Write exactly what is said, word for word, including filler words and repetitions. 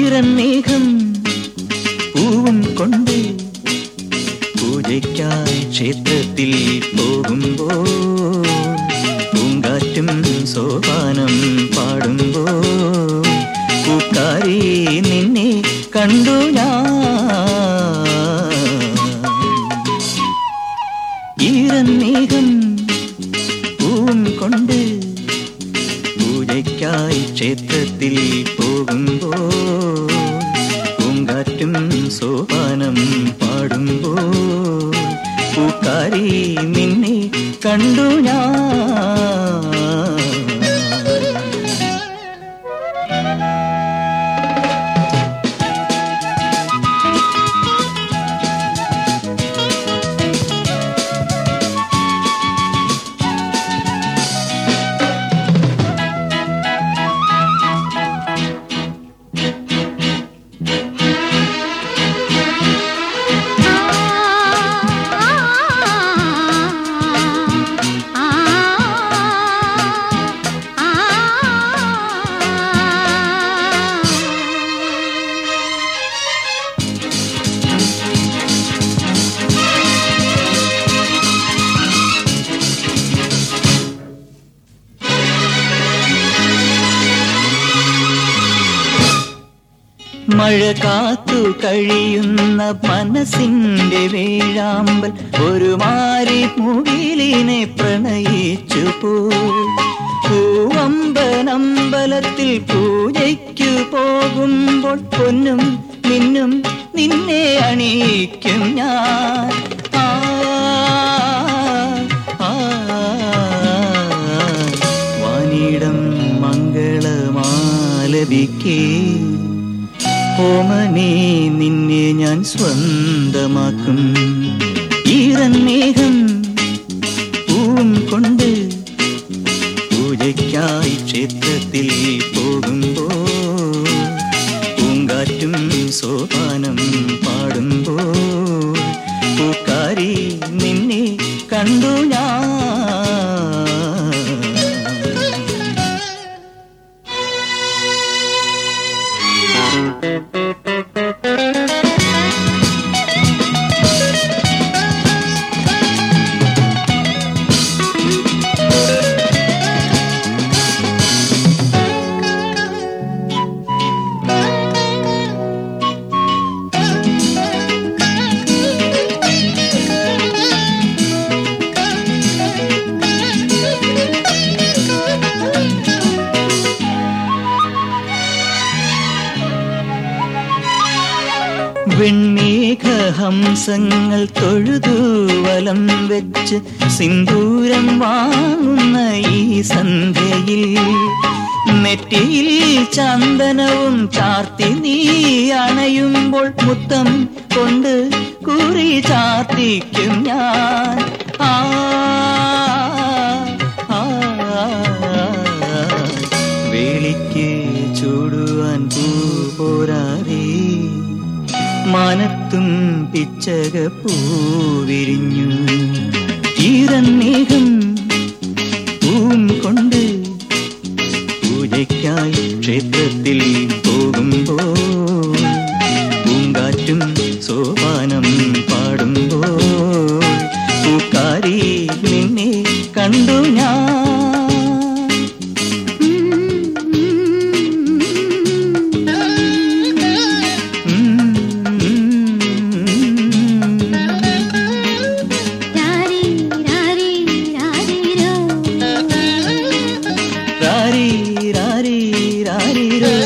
ഈറന്നേഹം പൂവും കൊണ്ട് പൂജയ്ക്കായി ക്ഷേത്രത്തിൽ പോകുമ്പോൾ പൂങ്കാറ്റും സോപാനം പാടുമ്പോൾ പൂക്കാരി നിന്നെ കണ്ടു ഞാൻ. ഈറന്നേഹം പൂവും കൊണ്ട് പൂജയ്ക്കായി ക്ഷേത്രത്തിൽ പോകുമ്പോൾ പൂങ്കാറ്റും സോപാനം പാടുമ്പോൾ പൂക്കാരി നിന്നെ കണ്ടു ഞാൻ. മഴ കാത്തു കഴിയുന്ന മനസ്സിന്റെ വേഴാമ്പൽ ഒരു മാരി മുകിലിനെ പ്രണയിച്ചു പോയി. പൂവമ്പനമ്പലത്തിൽ പൂജയ്ക്കു പോകുമ്പോൾ പൊന്നും മിന്നും നിന്നെ അണിയിക്കും ഞാൻ. ആ വാനിടം മംഗളമാലപിക്കേ ഓമനേ നിന്നെ ഞാൻ സ്വന്തമാക്കും. ഈറന്നേഹം പൂവും കൊണ്ട് പൂജയ്ക്കായി ക്ഷേത്രത്തിൽ പോകുമ്പോൾ പൂങ്കാറ്റും സോപാനം പാടുമ്പോൾ പൂക്കാരി നിന്നെ കണ്ടു ഞാൻ. വെണ്ണീഘഹംസങ്ങൾ തൊഴുതു വലം വെച്ച് സിന്ദൂരം വാങ്ങുന്ന ഈ സന്ധ്യയിൽ നെറ്റിയിൽ ചന്ദനവും ചാർത്തി നീ അണയുമ്പോൾ മുത്തം കൊണ്ട് കുറി ചാർത്തിക്കും ഞാൻ. ആ വേളിക്ക് ചൂടുവാൻ പൂ പോരാതെ മാനത്തും പിച്ചക പൂവിരിഞ്ഞു. ഈറന്നേഹം പൂവും കൊണ്ട് പൂജയ്ക്കായി ക്ഷേത്രത്തിൽ പോകുമ്പോൾ പൂങ്കാറ്റും സോപാനം പാടുമ്പോൾ പൂക്കാരി നിന്നെ കണ്ടു ഞാൻ. രാരി രാരി രാരിരോ